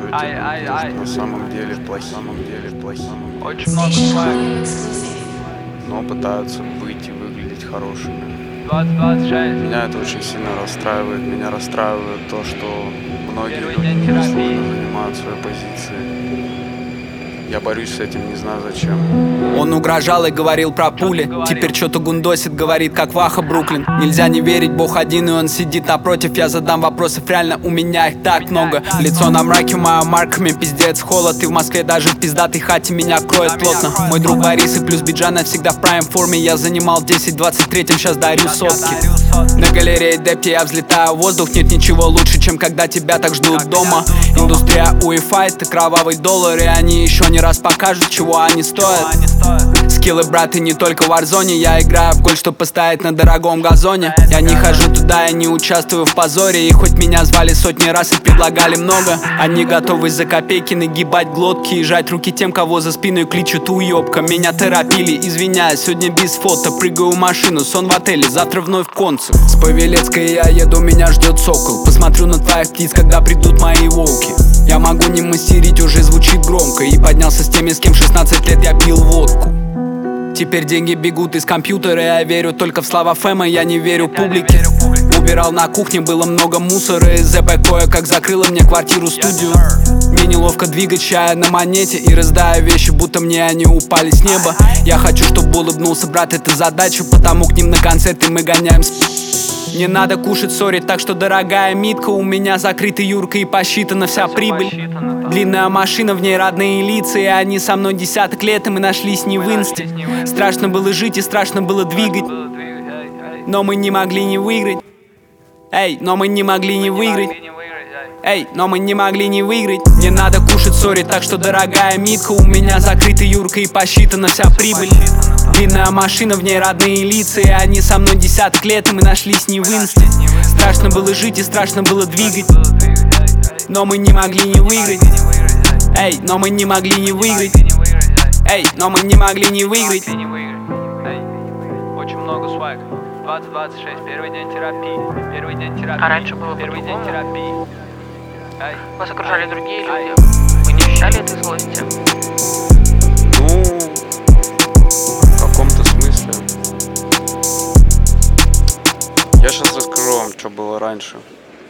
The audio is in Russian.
на самом деле плохими. Очень много свайка. Но пытаются быть и выглядеть хорошими. 2026. Меня это очень сильно расстраивает. Меня расстраивает то, что многие Первый люди день терапии. недостойно занимают свои позиции. Я борюсь с этим, не знаю зачем. Он угрожал и говорил про пули. Теперь что-то гундосит, говорит, как Ваха Бруклин. Нельзя не верить, Бог один, и он сидит напротив. Я задам вопросов, реально у меня их так много. Лицо на мраке, моя марками, пиздец, холод. И в Москве даже в пиздатой хате меня кроет плотно. Мой друг Борис и плюс Биджана всегда в прайм форме. Я занимал 10-23, сейчас дарю сотки. На галерее Депти я взлетаю в воздух. Нет ничего лучше, чем когда тебя так ждут дома. Индустрия УЕФА, это кровавый доллар. И они еще не раз покажут, чего они стоят. Скиллы, брат, и не только в Warzone. Я играю в гольф, чтоб постоять на дорогом газоне. Я не хожу туда, я не участвую в позоре. И хоть меня звали сотни раз и предлагали много, они готовы за копейки нагибать глотки и жать руки тем, кого за спиной кличут уёбка. Меня торопили, извиняюсь, сегодня без фото. Прыгаю в машину, сон в отеле, завтра вновь концерт. С Павелецкой я еду, меня ждет сокол. Посмотрю на твоих птиц, когда придут мои волки. Я могу не мастерить, уже звучит громко. И поднялся с теми, с кем 16 лет я пил водку. Теперь деньги бегут из компьютера. Я верю только в слова Фэма, я не верю публике. Убирал на кухне, было много мусора. И ЗП кое-как закрыла мне квартиру-студию. Мне неловко двигать чая на монете и раздая вещи, будто мне они упали с неба. Я хочу, чтобы улыбнулся брат, это задача. Потому к ним на концерты мы гоняем. Не надо кушать, сори, так что, дорогая Митка, у меня закрытый Юрка и посчитана вся прибыль. Длинная машина, в ней родные лица, и они со мной десяток лет, и мы нашлись не в инсте. Страшно было жить и страшно было двигать, но мы не могли не выиграть. Эй, но мы не могли не выиграть. Эй, но мы не могли не выиграть. Не надо кушать, сори, так что, дорогая Митка, у меня закрытый Юрка и посчитана вся прибыль. Длинная машина, в ней родные лица, и они со мной десяток лет, и мы нашлись не в инсте. Страшно было жить и страшно было двигать, но мы не могли не выиграть. Эй, но мы не могли не выиграть. Эй, но мы не могли не выиграть. Очень много свайка. 2026, первый день терапии. Первый день терапии. А раньше было первый день по-другому? терапии. Вас окружали другие люди. Вы не ощущали этой злости? Ну, в каком-то смысле. Я сейчас расскажу вам, что было раньше.